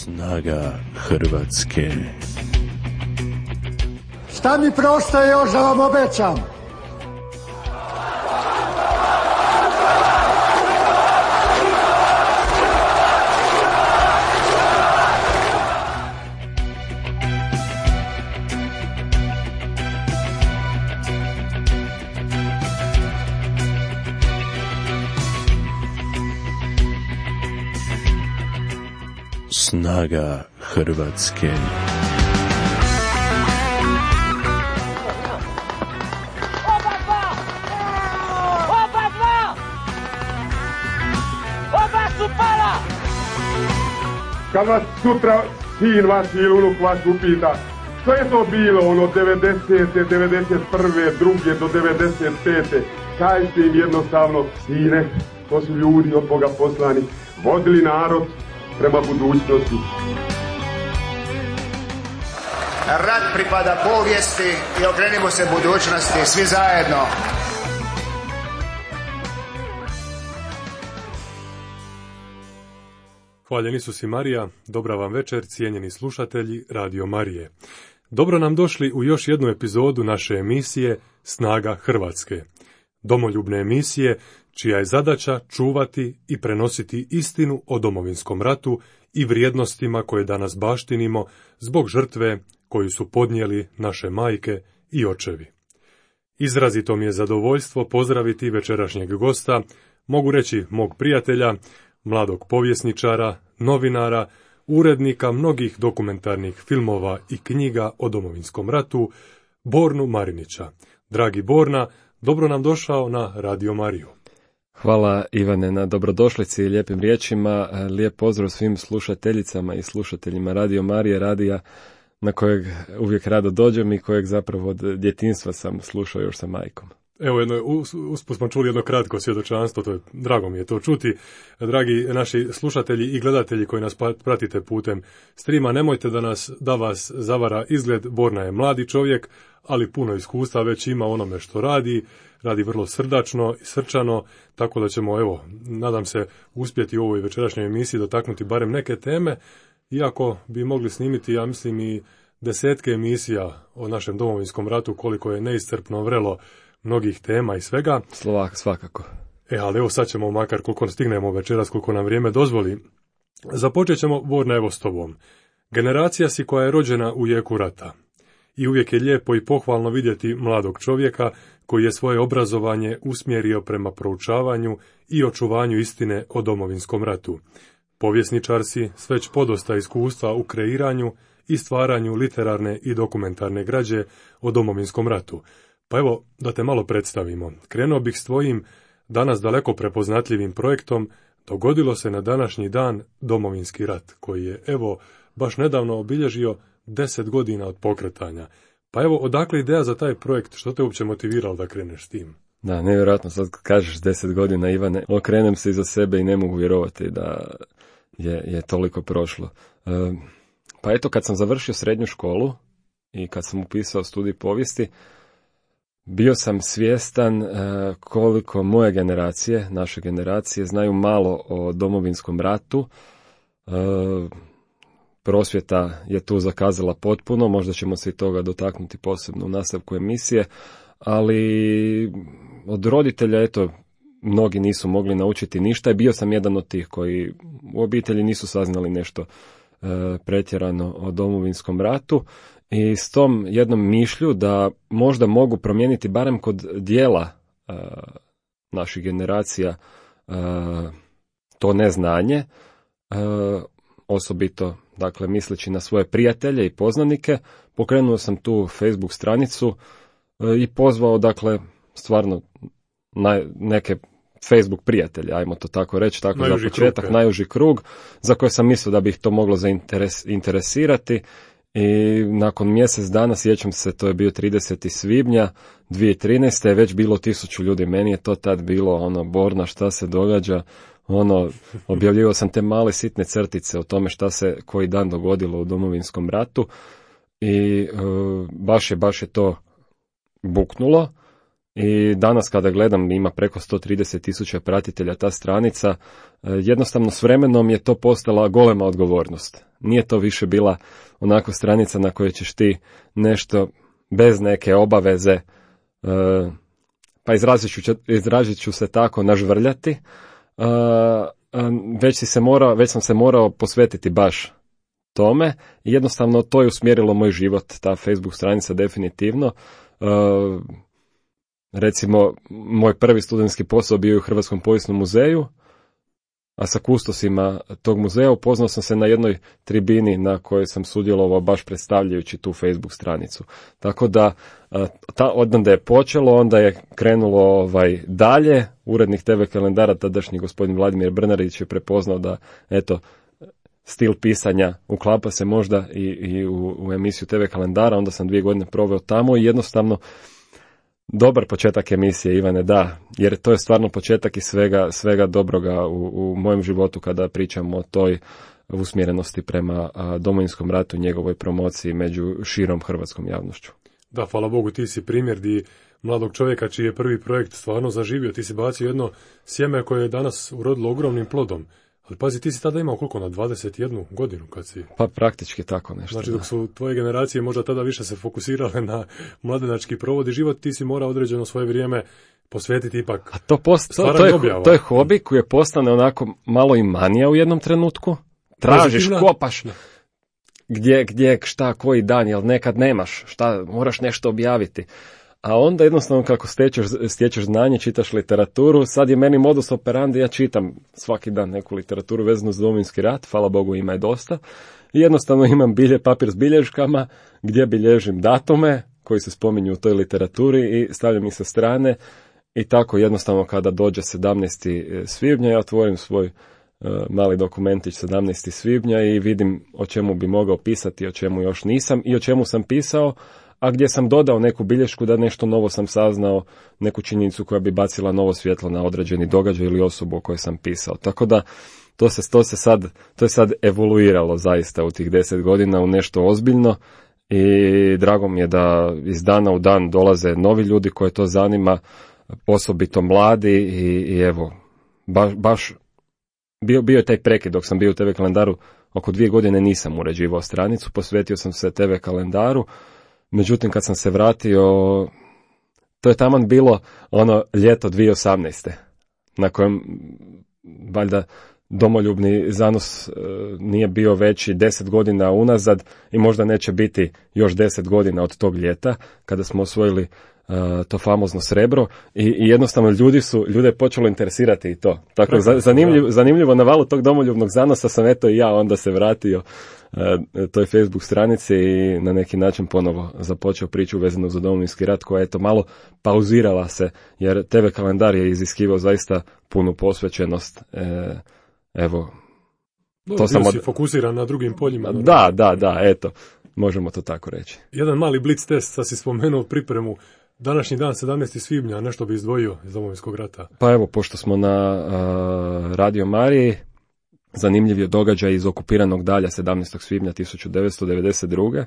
Snaga Hrvatske. Šta mi preostaje još da vam obećam? Snaga Hrvatske. Kad vas sutra sin vaš ili unuk vaš upita što je to bilo ono 90. 91. druge do 95. Kažite im jednostavno, sine, to su ljudi od Boga poslani, vodili narod prema budućnosti. Rat pripada povijesti i okrenimo se budućnosti svi zajedno. Hvaljen Isus i Marija, dobra vam večer, cijenjeni slušatelji Radio Marije. Dobro nam došli u još jednu epizodu naše emisije Snaga Hrvatske. Domoljubne emisije čija je zadaća čuvati i prenositi istinu o Domovinskom ratu i vrijednostima koje danas baštinimo zbog žrtve koju su podnijeli naše majke i očevi. Izrazito mi je zadovoljstvo pozdraviti večerašnjeg gosta, mogu reći mog prijatelja, mladog povjesničara, novinara, urednika mnogih dokumentarnih filmova i knjiga o Domovinskom ratu, Bornu Marinića. Dragi Borna, dobro nam došao na Radio Mariju. Hvala Ivane na dobrodošlici i lijepim riječima. Lijep pozdrav svim slušateljicama i slušateljima Radio Marije, radija na kojeg uvijek rado dođem i kojeg zapravo od djetinjstva sam slušao još sa majkom. Evo, usput smo čuli jedno kratko svjedočanstvo, to je, drago mi je to čuti. Dragi naši slušatelji i gledatelji koji nas pratite putem streama, nemojte da vas zavara izgled. Borna je mladi čovjek, ali puno iskustva već ima onome što radi vrlo srdačno i srčano, tako da ćemo, evo, nadam se, uspjeti u ovoj večerašnjoj emisiji dotaknuti barem neke teme, iako bi mogli snimiti, ja mislim, i desetke emisija o našem Domovinskom ratu, koliko je neiscrpno vrelo mnogih tema i svega. Svakako. Ali evo sad ćemo, makar koliko stignemo večeras, koliko nam vrijeme dozvoli. Započet ćemo, Borna, evo s tobom. Generacija si koja je rođena u jeku rata. I uvijek je lijepo i pohvalno vidjeti mladog čovjeka koji je svoje obrazovanje usmjerio prema proučavanju i očuvanju istine o Domovinskom ratu. Povjesničar si s već podosta iskustva u kreiranju i stvaranju literarne i dokumentarne građe o Domovinskom ratu. Pa evo, da te malo predstavimo. Krenuo bih s tvojim danas daleko prepoznatljivim projektom Dogodilo se na današnji dan Domovinski rat, koji je, evo, baš nedavno obilježio 10 godina od pokretanja. Pa evo, odakle ideja za taj projekt, što te uopće motiviralo da kreneš s tim? Da, nevjerojatno, sad kažeš 10 godina, Ivane, okrenem se iza sebe i ne mogu vjerovati da je toliko prošlo. Pa eto, kad sam završio srednju školu i kad sam upisao studij povijesti, bio sam svjestan koliko moje generacije, naše generacije, znaju malo o Domovinskom ratu. Prosvjeta je tu zakazala potpuno, možda ćemo se i toga dotaknuti posebno u nastavku emisije, ali od roditelja, eto, mnogi nisu mogli naučiti ništa i bio sam jedan od tih koji u obitelji nisu saznali nešto pretjerano o Domovinskom ratu. I s tom jednom mišlju da možda mogu promijeniti barem kod dijela naših generacija to neznanje, osobito, dakle, misleći na svoje prijatelje i poznanike, pokrenuo sam tu Facebook stranicu i pozvao, dakle, stvarno neke Facebook prijatelje, ajmo to tako reći, tako za početak, najuži krug, za koje sam mislio da bi ih to moglo zainteresirati. I nakon mjesec dana, sjećam se, to je bio 30. svibnja 2013. je već bilo 1000 ljudi. Meni je to tad bilo Borna, šta se događa, objavljivao sam te male sitne crtice o tome šta se koji dan dogodilo u Domovinskom ratu i baš je to buknulo I danas kada gledam, ima preko 130.000 pratitelja ta stranica, jednostavno s vremenom je to postala golema odgovornost. Nije to više bila onako stranica na kojoj ćeš ti nešto bez neke obaveze, pa izrazit ću se tako, nažvrljati, već sam se morao posvetiti baš tome i jednostavno to je usmjerilo moj život, ta Facebook stranica definitivno. Recimo, moj prvi studentski posao bio je u Hrvatskom povijesnom muzeju, a sa kustosima tog muzeja upoznao sam se na jednoj tribini na kojoj sam sudjelovao baš predstavljajući tu Facebook stranicu. Tako da, odande je počelo, onda je krenulo dalje. Urednik TV kalendara, tadašnji gospodin Vladimir Brnarić, je prepoznao da, eto, stil pisanja uklapa se možda i u emisiju TV kalendara, onda sam 2 godine proveo tamo i jednostavno dobar početak emisije, Ivane, da, jer to je stvarno početak i svega dobroga u mojem životu kada pričamo o toj usmjerenosti prema Domovinskom ratu i njegovoj promociji među širom hrvatskom javnošću. Da, hvala Bogu, ti si primjer di mladog čovjeka čiji je prvi projekt stvarno zaživio. Ti si bacio jedno sjeme koje je danas urodilo ogromnim plodom. Ali pazi, ti si tada imao koliko, na 21 godinu kad si... Pa praktički tako nešto. Znači dok su tvoje generacije možda tada više se fokusirale na mladenački provod i život, ti si morao određeno svoje vrijeme posvetiti ipak. A to je hobi koji je postane onako malo i manija u jednom trenutku. Tražiš, kopaš, gdje, šta, koji dan, jel nekad nemaš, šta, moraš nešto objaviti. A onda jednostavno kako stječeš znanje, čitaš literaturu, sad je meni modus operandi, ja čitam svaki dan neku literaturu vezanu za Domovinski rat, hvala Bogu ima je dosta, i jednostavno imam papir s bilješkama gdje bilježim datume koji se spominju u toj literaturi i stavljam ih sa strane i tako jednostavno kada dođe 17. svibnja ja otvorim svoj mali dokumentić 17. svibnja i vidim o čemu bi mogao pisati, o čemu još nisam i o čemu sam pisao, a gdje sam dodao neku bilješku da nešto novo sam saznao, neku činjenicu koja bi bacila novo svjetlo na određeni događaj ili osobu o kojoj sam pisao. Tako da to je sad evoluiralo zaista u tih 10 godina u nešto ozbiljno i drago mi je da iz dana u dan dolaze novi ljudi koje to zanima, osobito mladi i evo, baš bio je taj prekid dok sam bio u TV kalendaru, oko 2 godine nisam uređivao stranicu, posvetio sam se TV kalendaru. Međutim, kad sam se vratio, to je taman bilo ono ljeto 2018. na kojem valjda domoljubni zanos nije bio veći 10 godina unazad i možda neće biti još 10 godina od tog ljeta kada smo osvojili to famozno srebro i jednostavno ljude je počelo interesirati i to. Tako zanimljivo na valu tog domoljubnog zanosa sam eto i ja onda se vratio toj Facebook stranici i na neki način ponovo započeo priču vezanu za Domovinski rat koja je eto malo pauzirala se jer TV kalendar je iziskivao zaista punu posvećenost. Evo. To sam si fokusiran na drugim poljima. Da, eto. Možemo to tako reći. Jedan mali blic test, sad si spomenuo pripremu. Današnji dan, 17. svibnja, nešto bi izdvojio iz Domovinskog rata. Pa evo, pošto smo na Radio Mariji, zanimljiv je događaj iz okupiranog Dalja 17. svibnja 1992.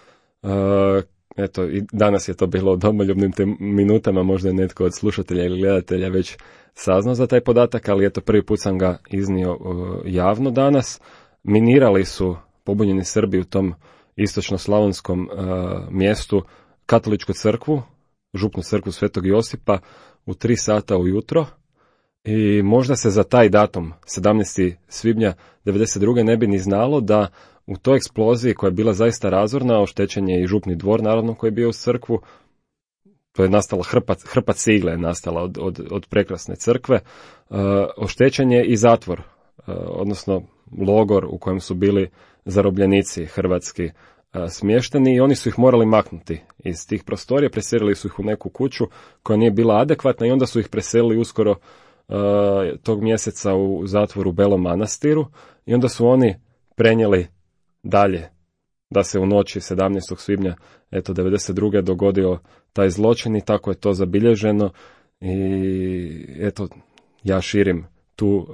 Eto, i danas je to bilo u domoljubnim minutama, možda je netko od slušatelja ili gledatelja već saznao za taj podatak, ali eto, prvi put sam ga iznio javno danas. Minirali su pobunjeni Srbi u tom istočno-slavonskom mjestu katoličku crkvu, župnu crkvu Svetog Josipa u 3 sata ujutro i možda se za taj datum, 17. svibnja 1992. ne bi ni znalo da u toj eksploziji koja je bila zaista razorna, oštećen je i župni dvor naravno koji je bio uz crkvu, to je nastala hrpa cigle je nastala od prekrasne crkve, oštećen je i zatvor, odnosno logor u kojem su bili zarobljenici hrvatski smješteni i oni su ih morali maknuti iz tih prostorija, preselili su ih u neku kuću koja nije bila adekvatna i onda su ih preselili uskoro tog mjeseca u zatvor u Belom Manastiru i onda su oni prenijeli dalje da se u noći 17. svibnja 1992. dogodio taj zločin i tako je to zabilježeno i eto ja širim tu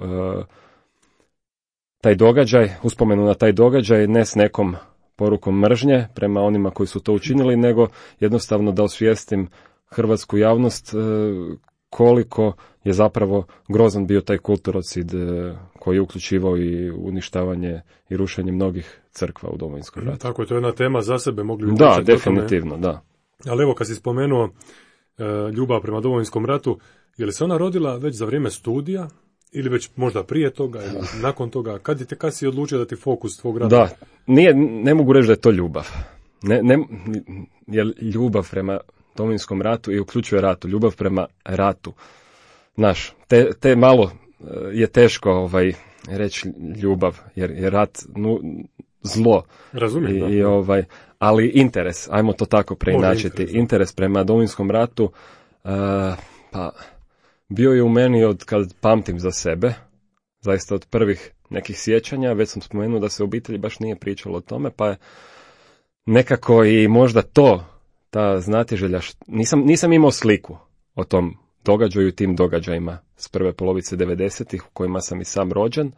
taj događaj, uspomenu na taj događaj ne s nekom porukom mržnje prema onima koji su to učinili, nego jednostavno da osvijestim hrvatsku javnost koliko je zapravo grozan bio taj kulturocid koji je uključivao i uništavanje i rušenje mnogih crkva u Domovinskom ratu. Tako je, to je jedna tema za sebe, mogli Da, definitivno, da. Ali evo, kad si spomenuo ljubav prema Domovinskom ratu, je li se ona rodila već za vrijeme studija ili već možda prije toga ili nakon toga? Kad si odlučio da ti fokus tvog rata? Da, ne mogu reći da je to ljubav. Jer ljubav prema Domovinskom ratu i uključuje ratu, ljubav prema ratu. Znaš, te malo je teško reći ljubav, jer je rat zlo. Razumijem, ali interes, ajmo to tako preinačiti, interes prema Domovinskom ratu, pa bio je u meni od kad pamtim za sebe, zaista od prvih nekih sjećanja. Već sam spomenuo da se u obitelji baš nije pričalo o tome, pa je nekako i možda ta znatiželja, nisam imao sliku o tom događaju i tim događajima s prve polovice 90-ih u kojima sam i sam rođen.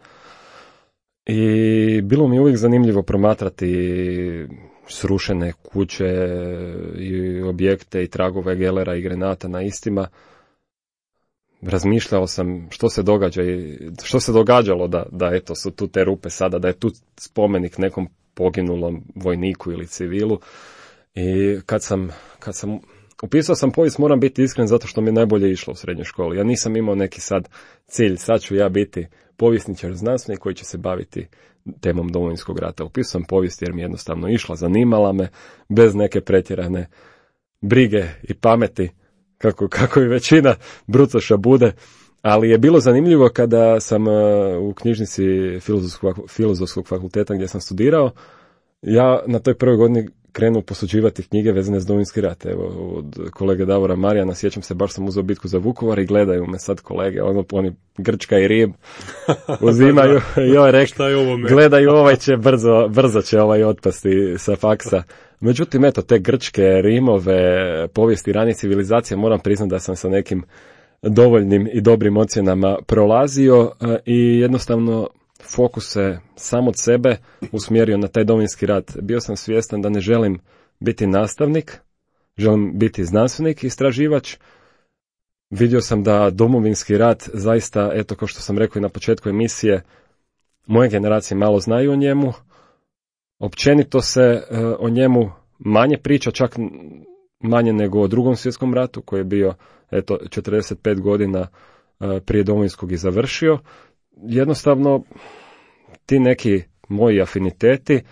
I bilo mi uvijek zanimljivo promatrati srušene kuće i objekte i tragove gelera i granata na istima. Razmišljao sam što se događalo da eto su tu te rupe sada, da je tu spomenik nekom poginulom vojniku ili civilu. I kad sam upisao sam povijest, moram biti iskren, zato što mi je najbolje išlo u srednjoj školi. Ja nisam imao neki cilj, sad ću ja biti povjesničar, znanstvenik koji će se baviti temom Domovinskog rata. Upisao sam povijest jer mi je jednostavno išla, zanimala me, bez neke pretjerane brige i pameti, kako i većina brucoša bude. Ali je bilo zanimljivo kada sam u knjižnici Filozofskog fakulteta gdje sam studirao, ja na toj prvoj godini krenuo posuđivati knjige vezane s Domovinski rat. Evo, od kolege Davora Marijana, sjećam se, baš sam uzeo Bitku za Vukovar i gledaju me sad kolege, oni Grčka i Rim uzimaju i rekao, gledaju, će brzo će otpasti sa faksa. Međutim, eto, te Grčke, Rimove, povijesti ranije civilizacije, moram priznati da sam sa nekim dovoljnim i dobrim ocjenama prolazio i jednostavno fokus se sam od sebe usmjerio na taj Domovinski rat. Bio sam svjestan da ne želim biti nastavnik, želim biti znanstvenik, istraživač. Vidio sam da Domovinski rat zaista, eto kao što sam rekao i na početku emisije, moje generacije malo znaju o njemu. Općenito se o njemu manje priča, čak manje nego o Drugom svjetskom ratu koji je bio 45 godina prije Domovinskog i završio. Jednostavno ti neki moji afiniteti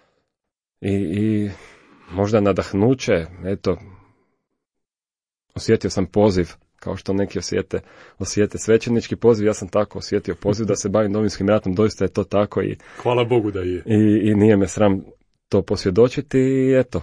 i možda nadahnuće, osjetio sam poziv, kao što neki osjete svećenički poziv, ja sam tako osjetio poziv da se bavim Domovinskim ratom, doista je to tako i hvala Bogu da je. I nije me sram to posvjedočiti i eto,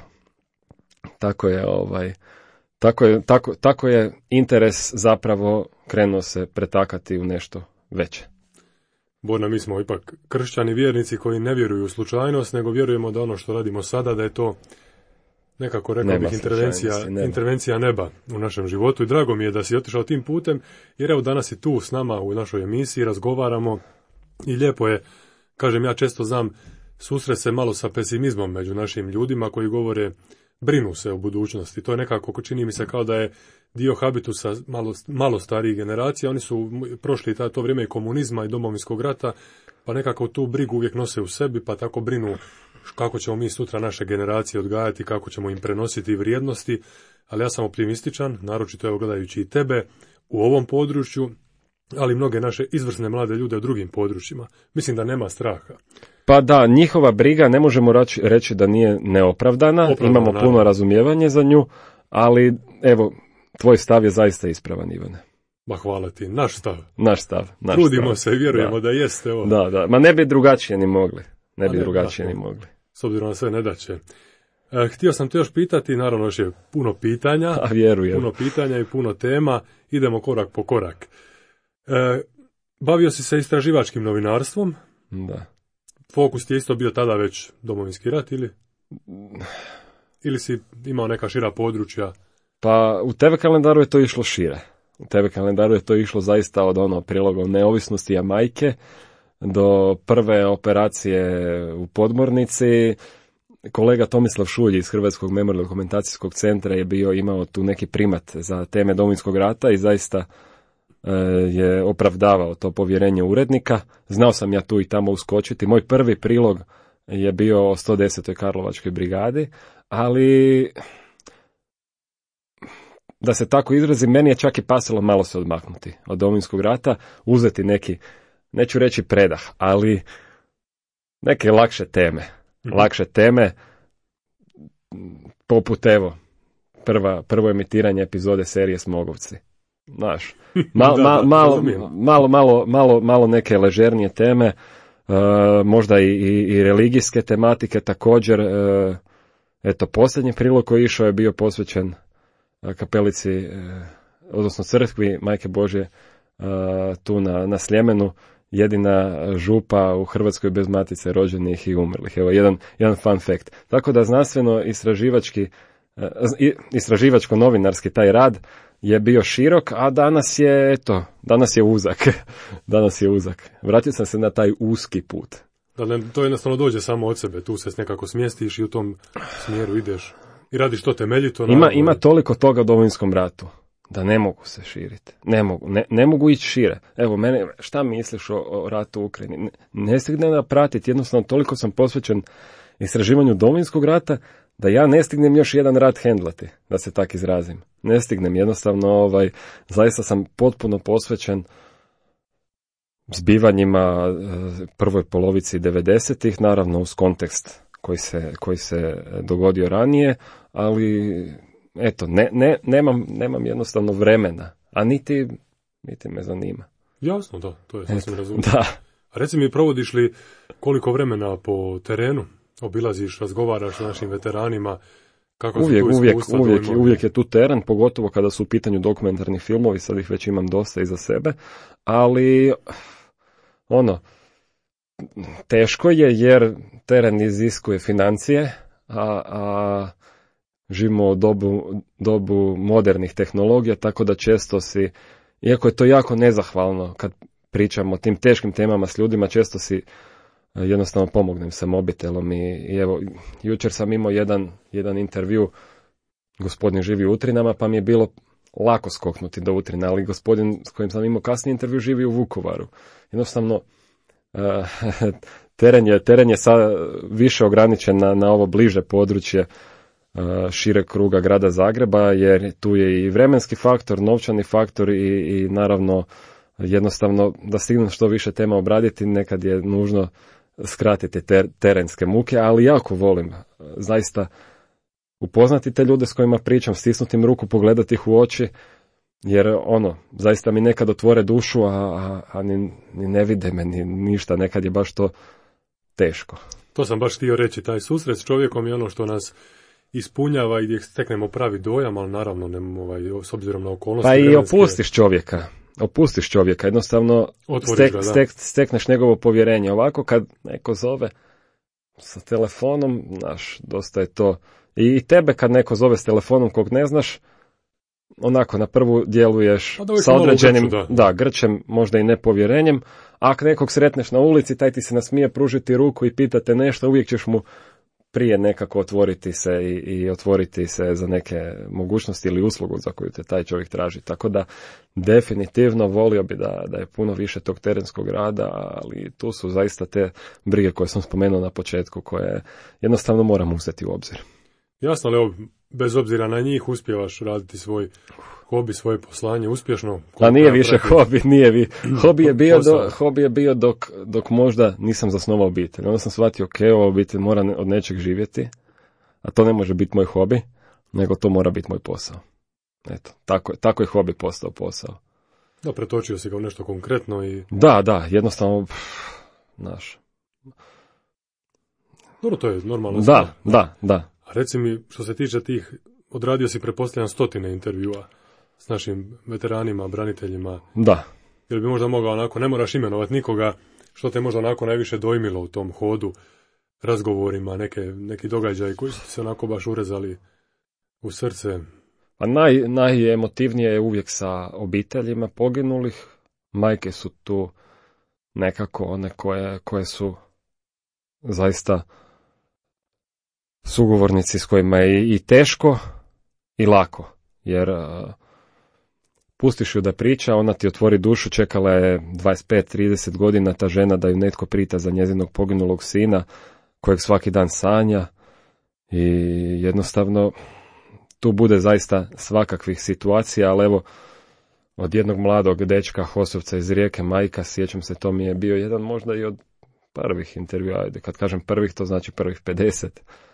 tako je interes zapravo krenuo se pretakati u nešto veće. Borna, mi smo ipak kršćani vjernici koji ne vjeruju u slučajnost, nego vjerujemo da ono što radimo sada, da je to nekako, rekao bih, intervencija neba u našem životu. I drago mi je da si otišao tim putem, jer evo danas si tu s nama u našoj emisiji, razgovaramo i lijepo je, kažem, ja često znam susret se malo sa pesimizmom među našim ljudima koji govore, brinu se o budućnosti. To je nekako, čini mi se kao da je dio habitusa malo starijih generacija. Oni su prošli to vrijeme i komunizma i Domovinskog rata, pa nekako tu brigu uvijek nose u sebi, pa tako brinu kako ćemo mi sutra naše generacije odgajati, kako ćemo im prenositi vrijednosti. Ali ja sam optimističan, naročito evo gledajući i tebe u ovom području, ali mnoge naše izvrsne mlade ljude u drugim područjima. Mislim da nema straha. Pa da, njihova briga ne možemo reći da nije neopravdana, imamo puno razumijevanje za nju, ali evo, tvoj stav je zaista ispravan, Ivane. Ma hvala ti, naš stav. Trudimo se i vjerujemo da jeste ovo. Da, ma ne bi drugačije ni mogli. S obzirom na sve nedaće. Htio sam te još pitati, naravno još je puno pitanja. A vjerujem. Puno pitanja i puno tema, idemo korak po korak. Bavio si se istraživačkim novinarstvom. Da. Fokus ti je isto bio tada već Domovinski rat ili si imao neka šira područja? Pa u TV kalendaru je to išlo šire. U TV kalendaru je to išlo zaista od priloga neovisnosti Jamajke do prve operacije u podmornici kolega Tomislav Šulj iz Hrvatskog memorijalno-dokumentacijskog centra je imao tu neki primat za teme Domovinskog rata i zaista je opravdavao to povjerenje urednika. Znao sam ja tu i tamo uskočiti. Moj prvi prilog je bio o 110. Karlovačkoj brigadi, ali da se tako izrazim, meni je čak i pasalo malo se odmaknuti od Domovinskog rata, uzeti neki, neću reći predah, ali neke lakše teme. Lakše teme, poput prvo emitiranje epizode serije Smogovci. Znaš, malo neke ležernije teme, možda i religijske tematike također. Eto, posljednji prilog koji išao je bio posvećen kapelici, odnosno crkvi Majke Božje tu na Sljemenu, jedina župa u Hrvatskoj bez matice rođenih i umrlih. Evo, jedan fun fact. Tako da znanstveno istraživačko-novinarski taj rad je bio širok, a danas je uzak. Danas je uzak. Vratio sam se na taj uski put. Da, to jednostavno dođe samo od sebe, tu se nekako smjestiš i u tom smjeru ideš i radiš to temeljito. Ima toliko toga u Domovinskom ratu da ne mogu se širiti. Ne mogu ići šire. Evo, mene, šta misliš o ratu u Ukrajini? Ne stignem da pratiti, jednostavno toliko sam posvećen istraživanju Domovinskog rata da ja ne stignem još jedan rat hendlati, da se tak izrazim. Ne stignem, jednostavno, zaista sam potpuno posvećen zbivanjima prvoj polovici 90-ih, naravno uz kontekst koji se dogodio ranije, ali eto, nemam jednostavno vremena, a niti me zanima. Jasno, da, to je sasvim razumno. Da. A reci mi, provodiš li koliko vremena po terenu? Obilaziš, razgovaraš s našim veteranima? Uvijek je tu teren, pogotovo kada su u pitanju dokumentarni filmovi, sad ih već imam dosta iza sebe, ali teško je jer teren iziskuje financije, a živimo u dobu modernih tehnologija, tako da često iako je to jako nezahvalno kad pričamo o tim teškim temama s ljudima, često si jednostavno pomognem sa mobitelom i evo, jučer sam imao jedan intervju, gospodin živi u Utrinama, pa mi je bilo lako skoknuti do Utrina, ali gospodin s kojim sam imao kasniji intervju živi u Vukovaru. Jednostavno, teren je sad više ograničen na ovo bliže područje šireg kruga grada Zagreba, jer tu je i vremenski faktor, novčani faktor i naravno jednostavno da stignem što više tema obraditi, nekad je nužno skratiti terenske muke, ali jako volim zaista upoznati te ljude s kojima pričam, stisnuti im ruku, pogledati ih u oči, jer zaista mi nekad otvore dušu, a ni ne vide me ni ništa, nekad je baš to teško. To sam baš htio reći, taj susret s čovjekom je ono što nas ispunjava i gdje steknemo pravi dojam, ali naravno s obzirom na okolnosti. Pa i opustiš čovjeka, jednostavno stekneš njegovo povjerenje. Ovako kad neko zove sa telefonom, dosta je to. I tebe kad neko zove s telefonom kog ne znaš, onako na prvu djeluješ sa određenim grčem, možda i nepovjerenjem. A ako nekog sretneš na ulici, taj ti se nasmije pružiti ruku i pitate nešto, uvijek ćeš mu prije nekako otvoriti se i otvoriti se za neke mogućnosti ili uslugu za koju te taj čovjek traži. Tako da definitivno volio bi da je puno više tog terenskog rada, ali tu su zaista te brige koje sam spomenuo na početku, koje jednostavno moram uzeti u obzir. Jasno, ali bez obzira na njih uspijevaš raditi svoj hobi, svoje poslanje uspješno. A nije više hobi, hobi je bio dok možda nisam zasnovao obitelj. Onda sam shvatio, ova obitelj mora od nečeg živjeti, a to ne može biti moj hobi, nego to mora biti moj posao. Eto, tako je hobi postao posao. Da, pretočio si ga u nešto konkretno i... Da, jednostavno, Dobro, to je normalno. Da. A reci mi, što se tiče tih, odradio si pretpostavljam 100 intervjua s našim veteranima, braniteljima. Da. Jel bi možda mogao onako, ne moraš imenovati nikoga, što te možda onako najviše dojmilo u tom hodu, razgovorima, neki događaji koji su se onako baš urezali u srce? Pa najemotivnije je uvijek sa obiteljima poginulih. Majke su tu nekako one koje su zaista sugovornici s kojima je i teško i lako, jer pustiš ju da priča, ona ti otvori dušu, čekala je 25-30 godina ta žena da ju netko pita za njezinog poginulog sina, kojeg svaki dan sanja, i jednostavno tu bude zaista svakakvih situacija, ali evo, od jednog mladog dečka Hosovca iz Rijeke, Majka, sjećam se, to mi je bio jedan možda i od prvih intervjua, kad kažem prvih, to znači prvih 50,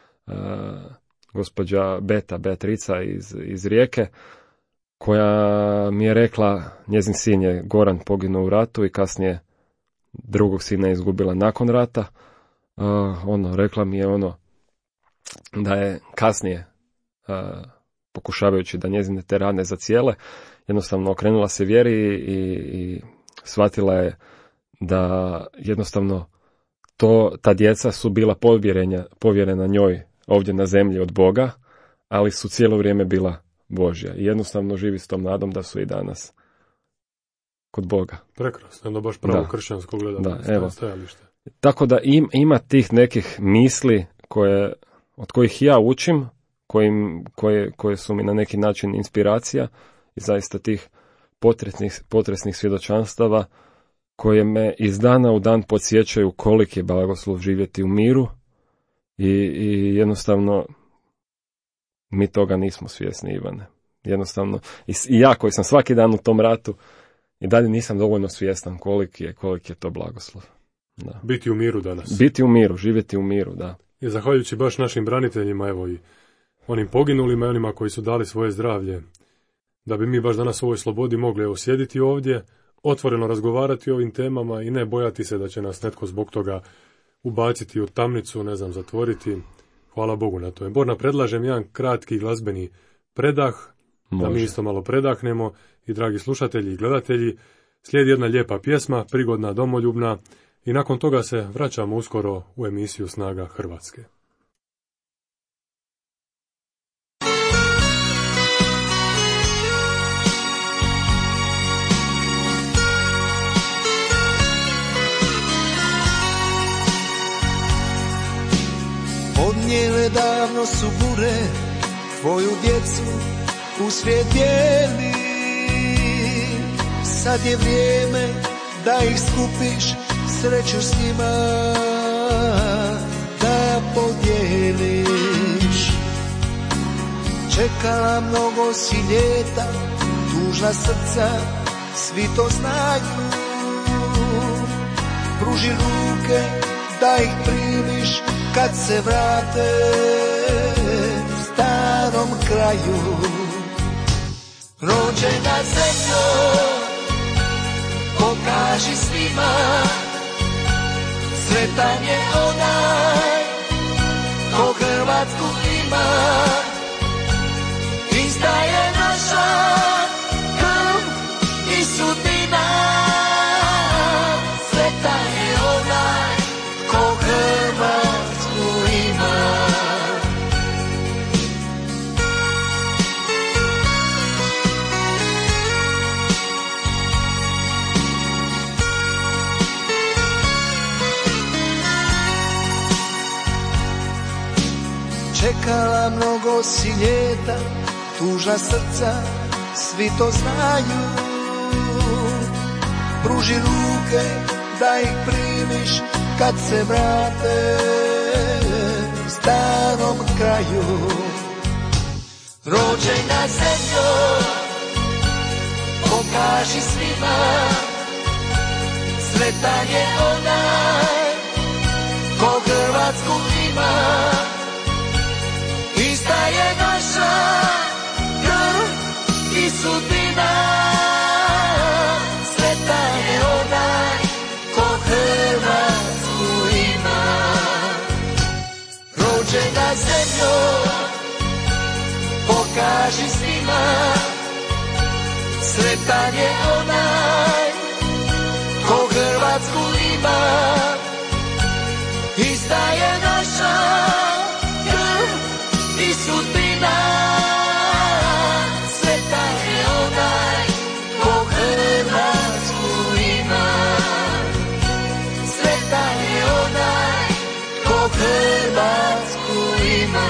gospođa Beatrica iz Rijeke, koja mi je rekla, njezin sin je Goran poginuo u ratu i kasnije drugog sina je izgubila nakon rata. Rekla mi je da je kasnije, pokušavajući da njezine te rane zacijele, jednostavno okrenula se vjeri i shvatila je da jednostavno ta djeca su bila povjerena njoj ovdje na zemlji od Boga, ali su cijelo vrijeme bila Božja. I jednostavno živi s tom nadom da su i danas kod Boga. Prekrasno, jedno baš pravo kršćansko gledanje, stajalište. Tako da ima tih nekih misli od kojih ja učim, koje su mi na neki način inspiracija, i zaista tih potresnih svjedočanstava koje me iz dana u dan podsjećaju koliki je blagoslov živjeti u miru, i jednostavno mi toga nismo svjesni, Ivane. Jednostavno, i ja koji sam svaki dan u tom ratu, i dalje nisam dovoljno svjestan koliki je to blagoslov. Da. Biti u miru danas. Biti u miru, živjeti u miru, da. I zahvaljujući baš našim braniteljima, evo, i onim poginulima i onima koji su dali svoje zdravlje, da bi mi baš danas u ovoj slobodi mogli sjediti ovdje, otvoreno razgovarati o ovim temama i ne bojati se da će nas netko zbog toga ubaciti u tamnicu, zatvoriti. Hvala Bogu na to. Borna, predlažem jedan kratki glazbeni predah, da mi isto malo predahnemo, i dragi slušatelji i gledatelji, slijedi jedna lijepa pjesma, prigodna, domoljubna, i nakon toga se vraćamo uskoro u emisiju Snaga Hrvatske. Odnijele davno su bure tvoju djecu u svijet bijeli. Sad je vrijeme da ih skupiš, sreću s njima da podijeliš. Čekala mnogo si ljeta, tužna srca, svi to znaju. Pruži ruke da ih primiš kad se vrate starom kraju. Rođena zemljo, pokaži svima, sretan je onaj ko Hrvatsku ima. Ista je naša krv i sudbina, sretan je onaj ko Hrvatsku ima. Čekala mnogo si ljeta, tužna srca, svi to znaju. Pruži ruke da ih primiš kad se vrate starom kraju. Rođena zemljo, pokaži svima, sretan je onaj ko Hrvatsku ima. Ista je naša krv i sudbina, sretan je onaj ko Hrvatsku ima. Rođena zemljo, pokaži svima, sretan je onaj ko Hrvatsku ima. Ista je naša i sudbina, sretan je onaj ko Hrvatsku ima. Sretan je onaj ko Hrvatsku ima.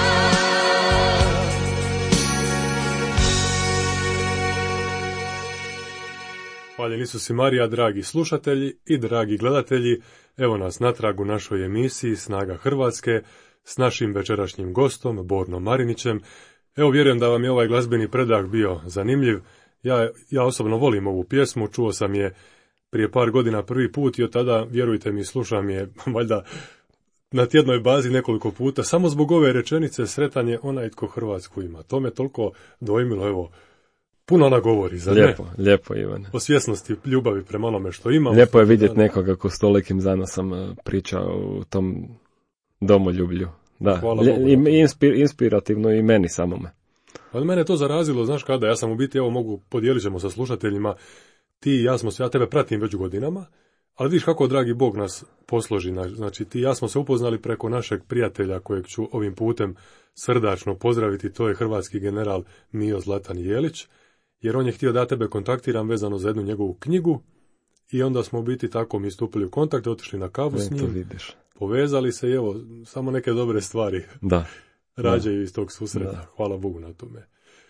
Hvaljeni Isus i Marija, dragi slušatelji i dragi gledatelji. Evo nas natrag u našoj emisiji Snaga Hrvatske s našim večerašnjim gostom, Bornom Marinićem. Evo, vjerujem da vam je ovaj glazbeni predah bio zanimljiv. Ja osobno volim ovu pjesmu, čuo sam je prije par godina prvi put i od tada, vjerujte mi, slušam je valjda na tjednoj bazi nekoliko puta, samo zbog ove rečenice sretan je onaj tko Hrvatsku ima. To me toliko dojmilo, evo, puno ona govori, zar ne? Lijepo, Ivane. O svjesnosti, ljubavi prema onome što imamo. Lijepo je vidjeti nekoga ko s tolikim zanosom priča u tom domoljublju. Da, inspirativno i meni samome. Ali mene je to zarazilo, znaš kada, ja sam u biti, evo mogu, podijelit ćemo sa slušateljima, ti i ja ja tebe pratim već godinama, ali vidiš kako dragi Bog nas posloži, znači ti i ja smo se upoznali preko našeg prijatelja kojeg ću ovim putem srdačno pozdraviti, to je hrvatski general Mijo Zlatan Jelić, jer on je htio da tebe kontaktiram vezano za jednu njegovu knjigu i onda smo u biti tako mi stupili u kontakt, otišli na kavu s njim, povezali se i evo, samo neke dobre stvari rađaju iz tog susreta. Da. Hvala Bogu na tome.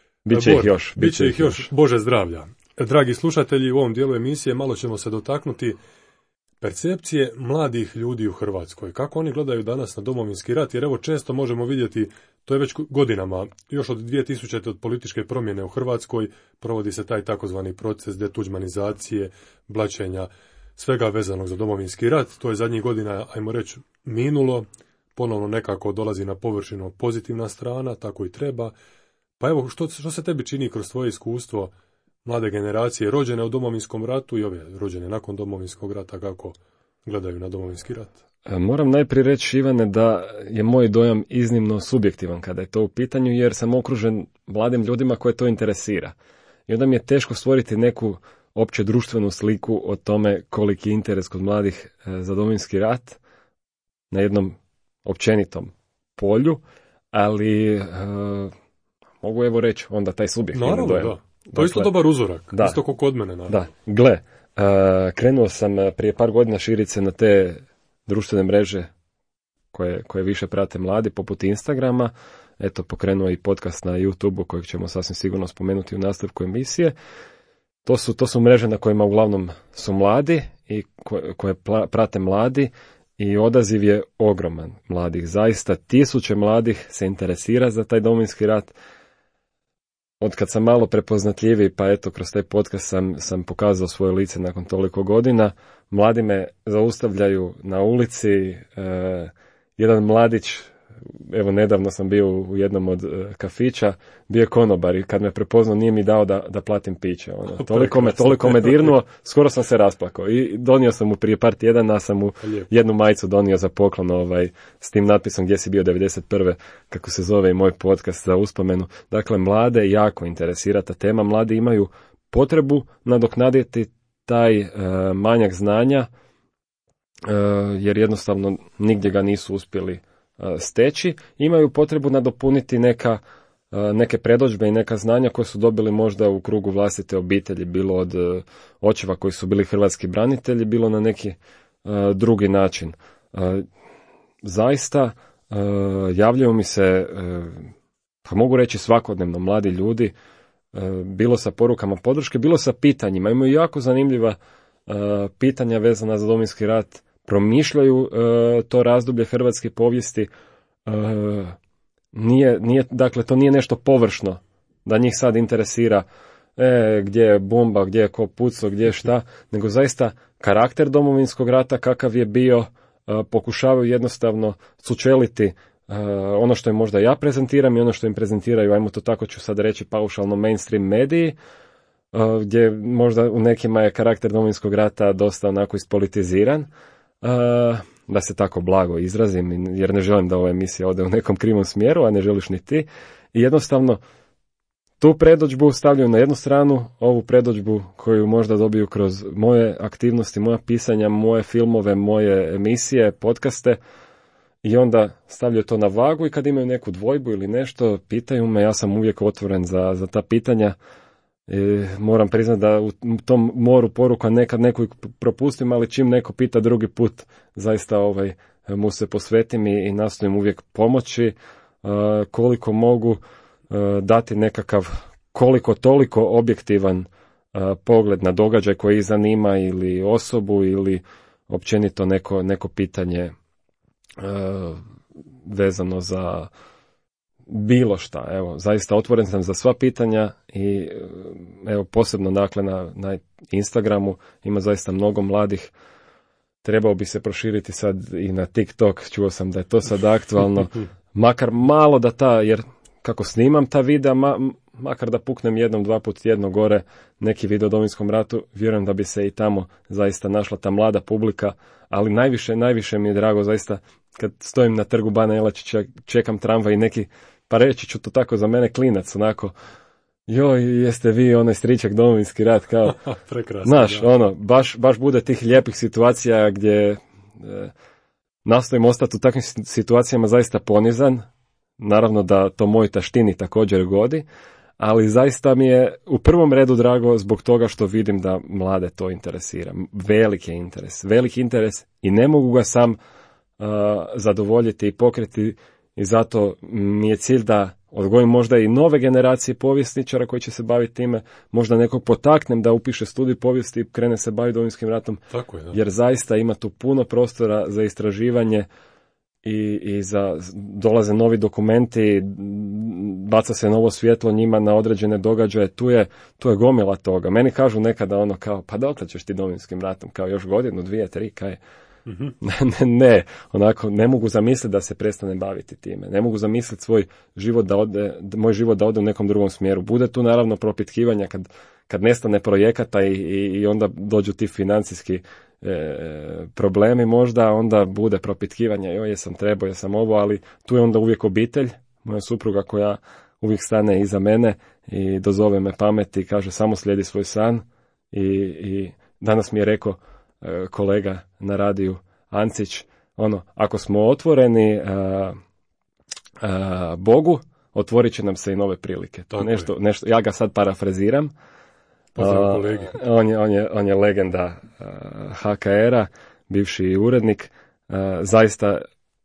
Biće ih još. Bože zdravlja. Dragi slušatelji, u ovom dijelu emisije malo ćemo se dotaknuti percepcije mladih ljudi u Hrvatskoj. Kako oni gledaju danas na Domovinski rat, jer evo često možemo vidjeti, to je već godinama, još od 2000. od političke promjene u Hrvatskoj, provodi se taj takozvani proces detuđmanizacije, blaćenja, svega vezanog za Domovinski rat. To je zadnjih godina, ajmo reći, minulo, ponovno nekako dolazi na površinu pozitivna strana, tako i treba. Pa evo, što se tebi čini kroz tvoje iskustvo mlade generacije, rođene u Domovinskom ratu i ove rođene nakon Domovinskog rata, kako gledaju na Domovinski rat? Moram najprije reći, Ivane, da je moj dojam iznimno subjektivan kada je to u pitanju, jer sam okružen mladim ljudima koje to interesira. I onda mi je teško stvoriti neku opće društvenu sliku o tome koliki je interes kod mladih za Domovinski rat na jednom općenitom polju, ali mogu evo reći onda taj subjektivni dojam. Da. To je isto dobar uzorak, isto kao kod mene. Naravno. Da, gle, krenuo sam prije par godina širiti se na te društvene mreže koje više prate mladi, poput Instagrama. Eto, pokrenuo i podcast na YouTubeu kojeg ćemo sasvim sigurno spomenuti u nastavku emisije. To su mreže na kojima uglavnom su mladi i koje prate mladi i odaziv je ogroman mladih. Zaista tisuće mladih se interesira za taj Domovinski rat. Od kad sam malo prepoznatljiviji, pa eto, kroz taj podcast sam pokazao svoje lice nakon toliko godina. Mladi me zaustavljaju na ulici. Jedan mladić, evo nedavno sam bio u jednom od kafića, bio je konobar i kad me prepoznao nije mi dao da platim piće. Toliko me dirnuo, skoro sam se rasplakao. I donio sam mu prije par tjedana, sam mu jednu majicu donio za poklon s tim natpisom gdje si bio 91. kako se zove i moj podcast za uspomenu. Dakle, mlade jako interesira ta tema. Mladi imaju potrebu nadoknaditi taj manjak znanja, jer jednostavno nigdje ga nisu uspjeli steći, imaju potrebu nadopuniti neke predodžbe i neka znanja koje su dobili možda u krugu vlastite obitelji, bilo od očeva koji su bili hrvatski branitelji, bilo na neki drugi način. Zaista javljaju mi se, pa mogu reći svakodnevno, mladi ljudi, bilo sa porukama podrške, bilo sa pitanjima. Imaju jako zanimljiva pitanja vezana za Domovinski rat, promišljaju to razdoblje hrvatske povijesti. Dakle, to nije nešto površno da njih sad interesira gdje je bomba, gdje je ko pucao, gdje je šta, nego zaista karakter Domovinskog rata kakav je bio, pokušavaju jednostavno sučeliti ono što im možda ja prezentiram i ono što im prezentiraju, ajmo to tako ću sad reći, paušalno mainstream mediji, gdje možda u nekima je karakter Domovinskog rata dosta onako ispolitiziran, da se tako blago izrazim, jer ne želim da ova emisija ode u nekom krivom smjeru, a ne želiš ni ti. I jednostavno tu predodžbu stavljaju na jednu stranu, ovu predodžbu koju možda dobiju kroz moje aktivnosti, moja pisanja, moje filmove, moje emisije, podcaste, i onda stavljaju to na vagu i kad imaju neku dvojbu ili nešto, pitaju me, ja sam uvijek otvoren za ta pitanja. Moram priznati da u tom moru poruka nekad neku propustim, ali čim neko pita drugi put, zaista mu se posvetim i nastojim uvijek pomoći koliko mogu, dati nekakav koliko toliko objektivan pogled na događaj koji ih zanima ili osobu ili općenito neko pitanje vezano za bilo šta. Evo, zaista otvoren sam za sva pitanja i evo posebno dakle na Instagramu ima zaista mnogo mladih. Trebao bi se proširiti sad i na TikTok, čuo sam da je to sad aktualno, makar malo da jer kako snimam ta videa, makar da puknem jednom, dva put tjedno gore neki video o Domovinskom ratu, vjerujem da bi se i tamo zaista našla ta mlada publika, ali najviše mi je drago zaista kad stojim na trgu Bana Jelačića, čekam tramvaj i neki, pa reći ću to tako za mene klinac, onako, joj, jeste vi onaj stričak Domovinski rat, kao, znaš, baš bude tih lijepih situacija gdje nastojim ostati u takvim situacijama zaista ponizan, naravno da to moj taštini također godi, ali zaista mi je u prvom redu drago zbog toga što vidim da mlade to interesira. Veliki interes i ne mogu ga sam zadovoljiti i pokriti i zato mi je cilj da odgojim možda i nove generacije povjesničara koji će se baviti time, možda nekog potaknem da upiše studij povijesti i krene se baviti Domovinskim ratom, tako je, da. Jer zaista ima tu puno prostora za istraživanje i dolaze novi dokumenti, baca se novo svjetlo njima na određene događaje, tu je gomila toga. Meni kažu nekada kao, pa dokle ćeš ti Domovinskim ratom, kao još godinu, 2, 3, kaj? Mm-hmm. Ne, onako, ne mogu zamisliti da se prestane baviti time. Ne mogu zamisliti moj život da ode u nekom drugom smjeru. Bude tu naravno propitkivanja kad nestane projekata i onda dođu ti financijski problemi možda, onda bude propitkivanja, jesam ovo, ali tu je onda uvijek obitelj, moja supruga koja uvijek stane iza mene i dozove me pameti i kaže samo slijedi svoj san i danas mi je rekao kolega na radiju Ancić, ako smo otvoreni Bogu, otvorit će nam se i nove prilike. Nešto, ja ga sad parafraziram. On je legenda HKR-a, bivši urednik. Zaista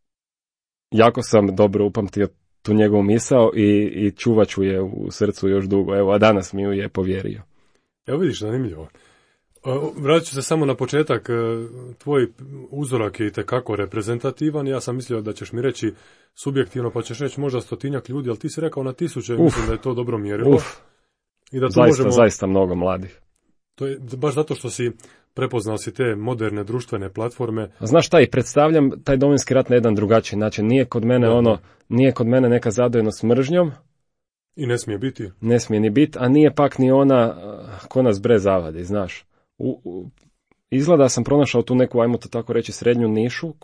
jako sam dobro upamtio tu njegovu misao i čuvat ću je u srcu još dugo. Evo, a danas mi ju je povjerio. Evo vidiš, zanimljivo. Vratit ću se samo na početak. Tvoj uzorak je itekako reprezentativan. Ja sam mislio da ćeš mi reći subjektivno, pa ćeš reći možda 100-tinjak ljudi, ali ti si rekao na 1000, mislim da je to dobro mjerilo. I da zaista mnogo mladih. To je baš zato što si prepoznao si te moderne društvene platforme. Znaš šta, i predstavljam taj Domovinski rat na jedan drugačiji način. Nije kod mene neka zadojenost mržnjom. I ne smije biti. Ne smije ni biti, a nije pak ni ona ko nas bre zavadi, znaš. Izgleda sam pronašao tu neku, ajmo to tako reći, srednju nišu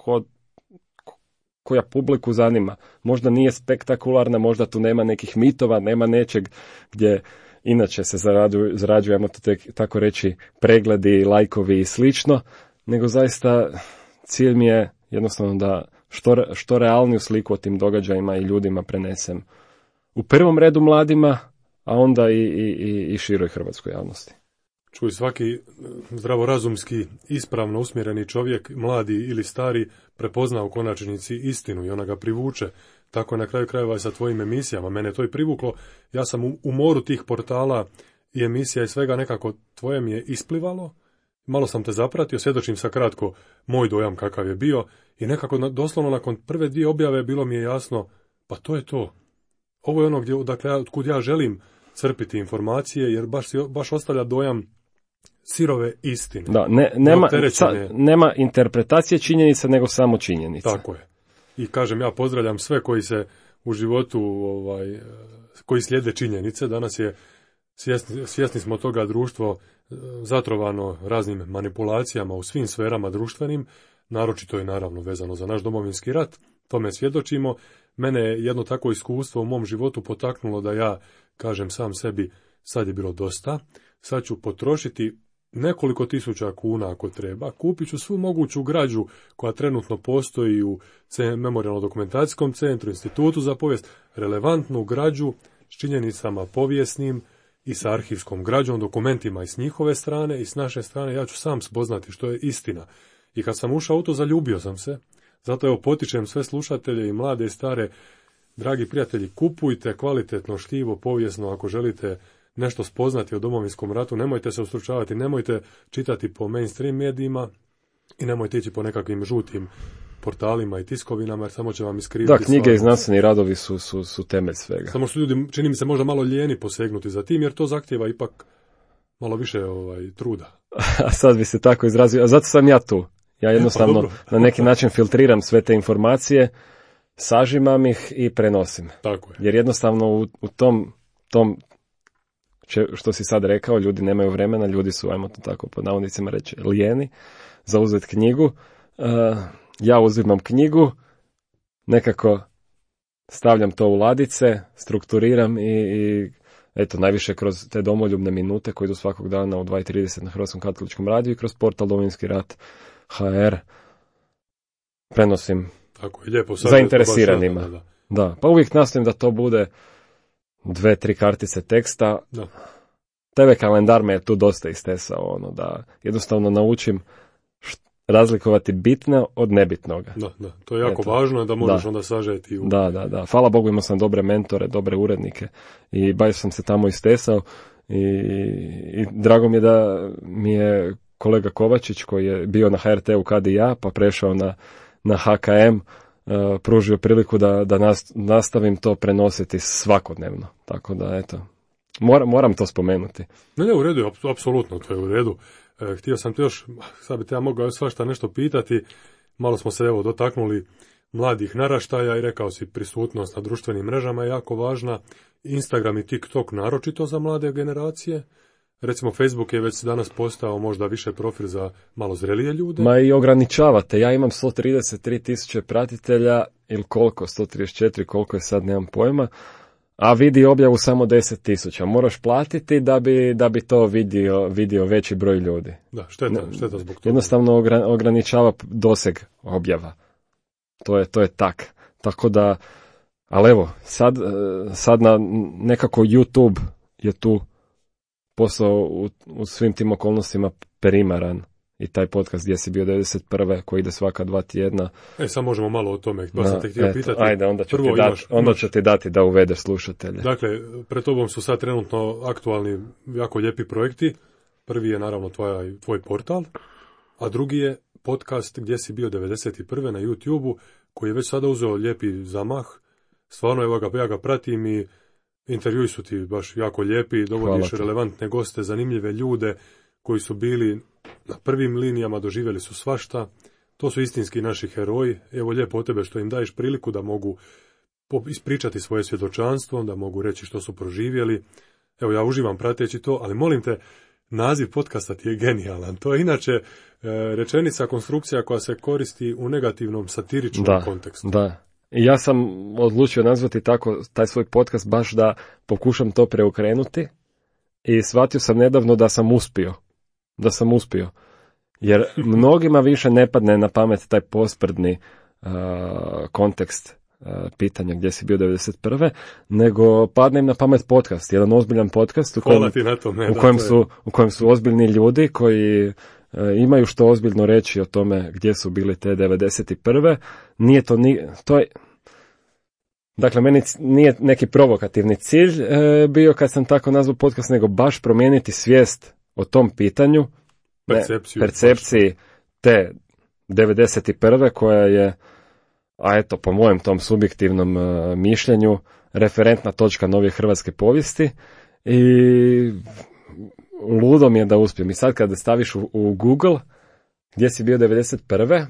koja publiku zanima. Možda nije spektakularna, možda tu nema nekih mitova, nema nečeg gdje inače se zarađuje, ajmo to tako reći, pregledi, lajkovi i slično, nego zaista cilj mi je jednostavno da što realniju sliku o tim događajima i ljudima prenesem. U prvom redu mladima, a onda i široj hrvatskoj javnosti. Čuj, svaki zdravorazumski, ispravno usmjereni čovjek, mladi ili stari, prepozna u konačnici istinu i ona ga privuče. Tako je na kraju krajeva i sa tvojim emisijama. Mene to i privuklo. Ja sam u moru tih portala i emisija i svega nekako tvoje mi je isplivalo. Malo sam te zapratio, svjedočim sa kratko moj dojam kakav je bio i nekako doslovno nakon prve 2 objave bilo mi je jasno, pa to je to. Ovo je ono kud ja želim crpiti informacije, jer baš ostavlja dojam sirove istine. Da, nema interpretacije činjenica, nego samo činjenica. Tako je. I kažem, ja pozdravljam sve koji se u životu, koji slijede činjenice. Danas je, svjesni smo toga, društvo zatrovano raznim manipulacijama u svim sferama društvenim, naročito je naravno vezano za naš Domovinski rat, tome svjedočimo. Mene je jedno takvo iskustvo u mom životu potaknulo da ja kažem sam sebi, sad je bilo dosta, sad ću potrošiti nekoliko tisuća kuna ako treba, kupit ću svu moguću građu koja trenutno postoji u Memorijalno-dokumentacijskom centru, Institutu za povijest, relevantnu građu s činjenicama povijesnim i sa arhivskom građom, dokumentima i s njihove strane i s naše strane. Ja ću sam spoznati što je istina. I kad sam ušao u to, zaljubio sam se. Zato evo potičem sve slušatelje i mlade i stare, dragi prijatelji, kupujte kvalitetno štivo povijesno ako želite nešto spoznati o Domovinskom ratu, nemojte se ustručavati, nemojte čitati po mainstream medijima i nemojte ići po nekakvim žutim portalima i tiskovinama, jer samo će vam iskriviti. Da, knjige i znanstveni radovi su temelj svega. Samo su ljudi, čini mi se, možda malo lijeni posegnuti za tim, jer to zahtijeva ipak malo više truda. A sad bi se tako izrazio, a zato sam ja tu. Ja jednostavno na neki način filtriram sve te informacije, sažimam ih i prenosim. Tako je. Jer jednostavno u tom što si sad rekao, ljudi nemaju vremena, ljudi su, ajmo to tako pod navodnicima reći, lijeni za uzeti knjigu. Ja uzimam knjigu, nekako stavljam to u ladice, strukturiram i eto, najviše kroz te domoljubne minute koje idu svakog dana u 2:30 na Hrvatskom katoličkom radiju i kroz portal Domovinski rat HR prenosim tako je, lijepo, zainteresiranima. Da, pa uvijek nastojim da to bude 2-3 kartice teksta. Da. TV kalendar me je tu dosta istesao, da jednostavno naučim razlikovati bitno od nebitnoga. Da, to je jako važno da možeš onda sažeti. Da. Hvala Bogu, imao sam dobre mentore, dobre urednike i baš sam se tamo istesao i drago mi je da mi je kolega Kovačić, koji je bio na HRT-u kad i ja, pa prešao na HKM, pružio priliku da nastavim to prenositi svakodnevno. Tako da, eto, moram to spomenuti. Ne, u redu, apsolutno, to je u redu. Htio sam te još, sad bi te ja mogao svašta nešto pitati, malo smo se dotaknuli mladih naraštaja i rekao si prisutnost na društvenim mrežama je jako važna, Instagram i TikTok naročito za mlade generacije, recimo Facebook je već danas postao možda više profil za malo zrelije ljude. Ma i ograničavate, ja imam 133.000 pratitelja ili koliko, 134, koliko je sad, nemam pojma, a vidi objavu samo 10.000. Moraš platiti da bi to vidio veći broj ljudi. Da, šteta zbog toga. Jednostavno ograničava doseg objava. To je tak. Tako da, ali evo, sad na nekako YouTube je tu posao u svim tim okolnostima primaran. I taj podcast Gdje si bio 91. koji ide svaka 2 tjedna. Sad možemo malo o tome. Sam te htio pitati. Ajde, onda ću ti dati da uvedeš slušatelje. Dakle, pred tobom su sad trenutno aktualni jako lijepi projekti. Prvi je naravno tvoj portal, a drugi je podcast Gdje si bio 91. na YouTube-u, koji je već sada uzeo lijepi zamah. Stvarno, ja ga pratim i intervjui su ti baš jako lijepi, dovodiš relevantne goste, zanimljive ljude koji su bili na prvim linijama, doživjeli su svašta. To su istinski naši heroji. Evo, lijepo od tebe što im daješ priliku da mogu ispričati svoje svjedočanstvo, da mogu reći što su proživjeli. Evo, ja uživam prateći to, ali molim te, naziv podcasta ti je genijalan. To je inače rečenica, konstrukcija koja se koristi u negativnom satiričnom kontekstu. Da. I ja sam odlučio nazvati tako taj svoj podcast baš da pokušam to preokrenuti i shvatio sam nedavno da sam uspio. Jer mnogima više ne padne na pamet taj posprdni kontekst pitanja Gdje si bio 91. nego padne im na pamet podcast, jedan ozbiljan podcast u kojem su ozbiljni ljudi koji imaju što ozbiljno reći o tome gdje su bili te 91. Nije to je dakle, meni nije neki provokativni cilj bio kad sam tako nazvao podcast, nego baš promijeniti svijest o tom pitanju, percepciji te 91. koja je, a eto, po mojem tom subjektivnom mišljenju, referentna točka novije hrvatske povijesti i ludo mi je da uspijem. I sad kada staviš u Google Gdje si bio 91.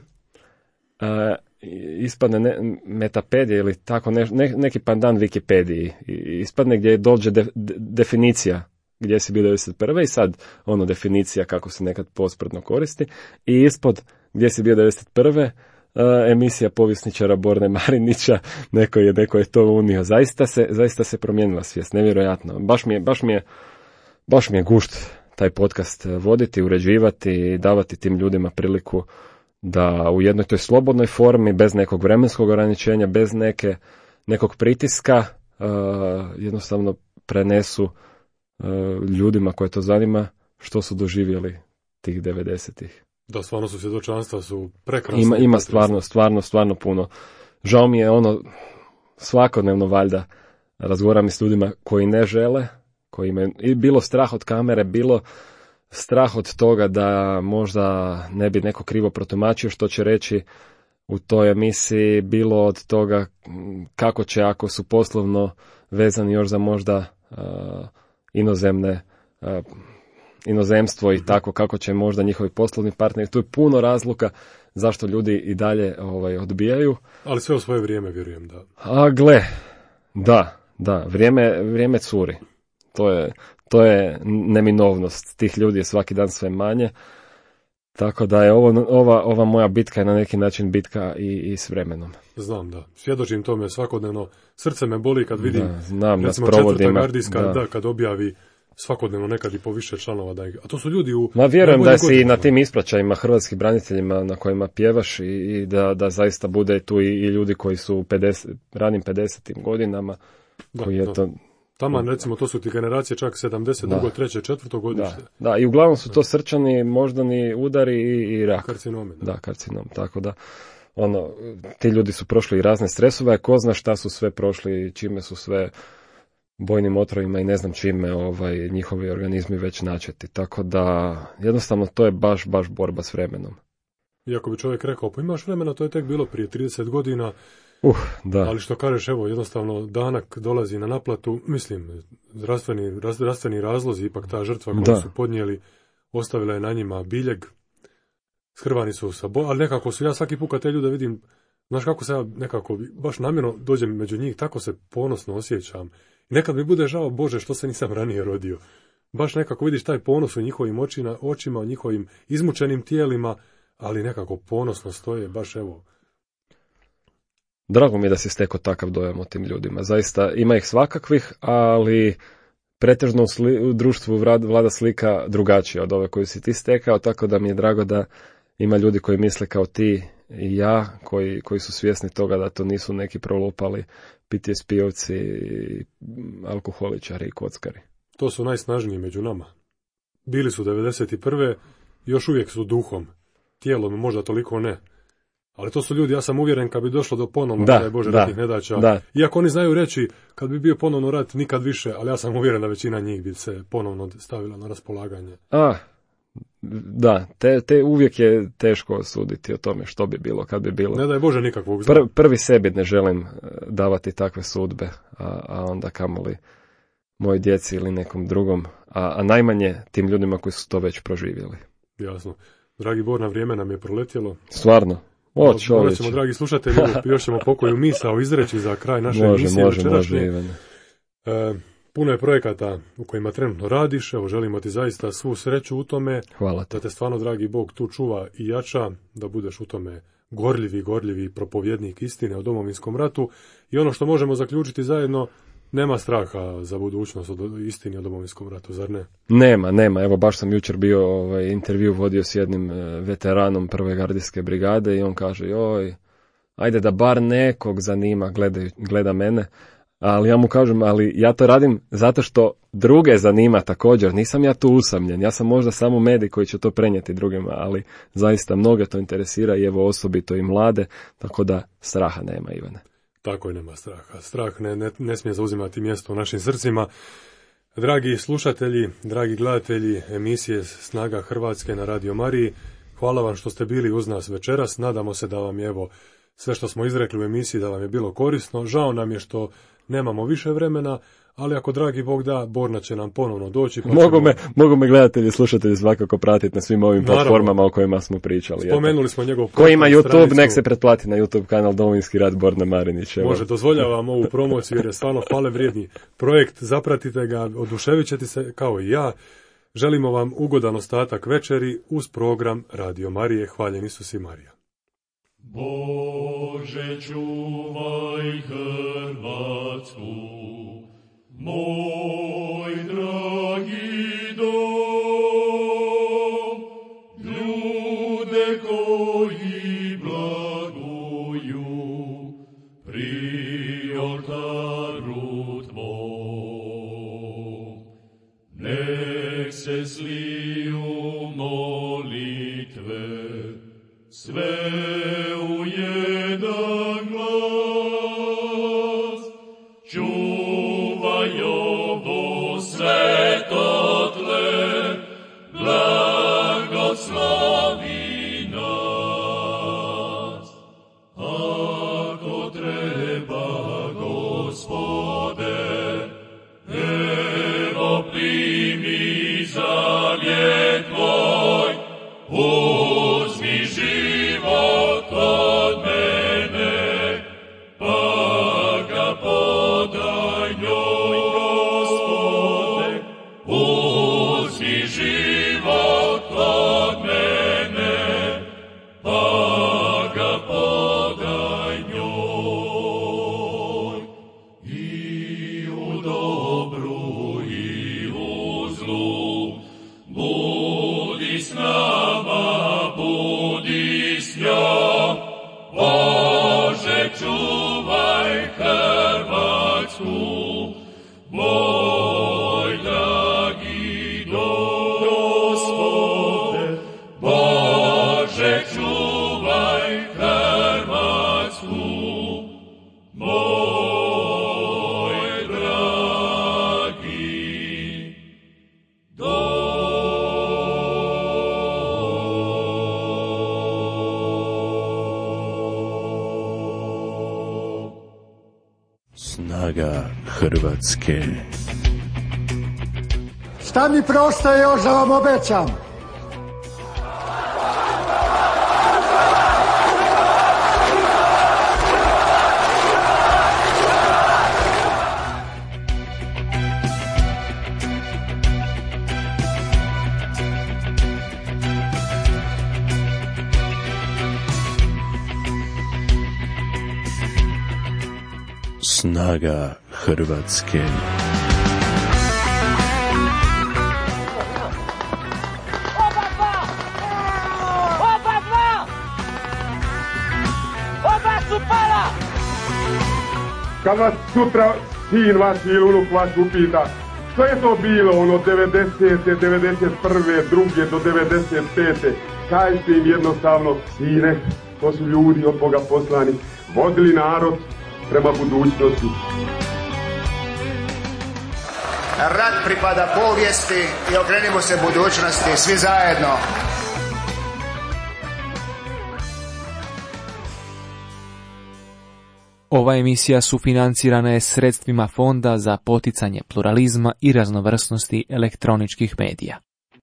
Ispadne Metapedija ili tako neki pandan Wikipediji. Ispadne gdje dođe definicija Gdje si bio 91. i sad definicija kako se nekad posprdno koristi. I ispod Gdje si bio 91. Emisija povjesničara Borne Marinića, neko je to unio. Zaista se promijenila svijest, nevjerojatno. Baš mi je gušt taj podcast voditi, uređivati i davati tim ljudima priliku da u jednoj toj slobodnoj formi, bez nekog vremenskog ograničenja, bez nekog pritiska, jednostavno prenesu ljudima koje to zanima što su doživjeli tih 90-ih. Da, stvarno su svjedočanstva su prekrasne. Ima stvarno puno. Žao mi je svakodnevno valjda razgovaram i s ljudima koji ne žele, koji imaju i bilo strah od kamere, bilo strah od toga da možda ne bi neko krivo protumačio što će reći u toj emisiji, bilo od toga kako će, ako su poslovno vezani još za možda inozemstvo i tako, kako će možda njihovi poslovni partneri. Tu je puno razloga zašto ljudi i dalje odbijaju. Ali sve u svoje vrijeme, vjerujem, da. A gle, da, vrijeme curi. To je neminovnost. Tih ljudi je svaki dan sve manje. Tako da je ova moja bitka je na neki način bitka i s vremenom. Znam, da. Svjedočim tome svakodnevno. Srce me boli kad vidim, recimo, četvrta gardijska, kad objavi svakodnevno nekad i po više članova. A to su ljudi u... Vjerujem da si i na tim ispraćajima hrvatskih braniteljima na kojima pjevaš i da zaista bude tu i ljudi koji su u ranim 50. godinama. Taman, recimo, to su ti generacije čak 72. 3. 4. godište. Da, i uglavnom su to srčani, moždani udari i rak. Karcinomi. Da, karcinom, tako da ti ljudi su prošli i razne stresove, a ko zna šta su sve prošli i čime su sve bojnim otrovima i ne znam čime njihovi organizmi već načeti. Tako da jednostavno to je baš borba s vremenom. Iako bi čovjek rekao, pa imaš vremena, to je tek bilo prije 30 godina, da. Ali što kažeš, evo, jednostavno danak dolazi na naplatu, mislim, zdravstveni razlozi, ipak ta žrtva koju su podnijeli, ostavila je na njima biljeg, skrvani su ali nekako su, ja svaki put kad te ljude vidim, znaš kako se ja nekako, baš namjerno dođem među njih, tako se ponosno osjećam. I nekad mi bude žao, Bože, što se nisam ranije rodio. Baš nekako vidiš taj ponos u njihovim očima, u njihovim izmučenim tijelima, ali nekako ponosno stoje, baš evo. Drago mi je da si stekao takav dojam o tim ljudima. Zaista ima ih svakakvih, ali pretežno u društvu vlada slika drugačija od ove koju si ti stekao, tako da mi je drago da ima ljudi koji misle kao ti i ja, koji su svjesni toga da to nisu neki prolupali PTSP-ovci, alkoholičari i kockari. To su najsnažniji među nama. Bili su 91. još uvijek su duhom. Tijelom možda toliko ne. Ali to su ljudi, ja sam uvjeren kad bi došlo do ponovno ratnih nedaća. Iako oni znaju reći, kad bi bio ponovno rat, nikad više, ali ja sam uvjeren da većina njih bi se ponovno stavila na raspolaganje. Da, te uvijek je teško osuditi o tome što bi bilo, kad bi bilo. Ne daj Bože nikakvog zna. Prvi sebi ne želim davati takve sudbe, a onda kamoli moj djeci ili nekom drugom, a najmanje tim ljudima koji su to već proživjeli. Jasno. Dragi Bor, na vrijeme nam je proletjelo. Stvarno. Morat ćemo, dragi slušatelji, još ćemo pokoju misao izreći za kraj naše emisije večerašnje. Puno je projekata u kojima trenutno radiš, evo želimo ti zaista svu sreću u tome. Hvala te. Da te stvarno, dragi Bog, tu čuva i jača, da budeš u tome gorljivi propovjednik istine o Domovinskom ratu. I ono što možemo zaključiti zajedno, nema straha za budućnost od istini o Domovinskom ratu, zar ne? Nema. Evo, baš sam jučer bio intervju vodio s jednim veteranom prve gardijske brigade i on kaže, ajde da bar nekog zanima, gleda mene. Ali ja mu kažem, ali ja to radim zato što druge zanima također. Nisam ja tu usamljen, ja sam možda samo medij koji će to prenijeti drugima, ali zaista mnoge to interesira i evo osobito i mlade, tako da straha nema, Ivane. Tako je, nema straha. Strah ne smije zauzimati mjesto u našim srcima. Dragi slušatelji, dragi gledatelji emisije Snaga Hrvatske na Radio Mariji, hvala vam što ste bili uz nas večeras. Nadamo se da vam je evo sve što smo izrekli u emisiji da vam je bilo korisno. Žao nam je što nemamo više vremena, ali ako dragi Bog da, Borna će nam ponovno doći. Pa mogu me gledatelji i slušatelji svakako pratiti na svim ovim platformama o kojima smo pričali. Spomenuli smo njegov ko ima YouTube, stranicu. Nek se pretplati na YouTube kanal Domovinski rat Borna Marinić. Može, dozvoljavam ovu promociju jer je stvarno hvale vrijedni projekt. Zapratite ga, oduševit ćete se kao i ja. Želimo vam ugodan ostatak večeri uz program Radio Marije. Hvaljen Isus i Marija. Bože, čuvaj Hrvatsku, moj dragi dom, ljude koji blaguju pri oltaru tvom. Nek se sliju molitve, sve u jedan glas, čuvaj ovo sve. Snaga Hrvatske. Šta mi preostaje još da vam obećam? Snaga Hrvatske. Kad vas sutra sin vaš ili unuk vaš upita, što je to bilo ono 90. 91. druge do 95. Kažite im jednostavno, sine, to su ljudi od Boga poslani, vodili narod prema budućnosti. Rat pripada povijesti i okrenimo se budućnosti, svi zajedno. Ova emisija sufinancirana je sredstvima Fonda za poticanje pluralizma i raznovrsnosti elektroničkih medija.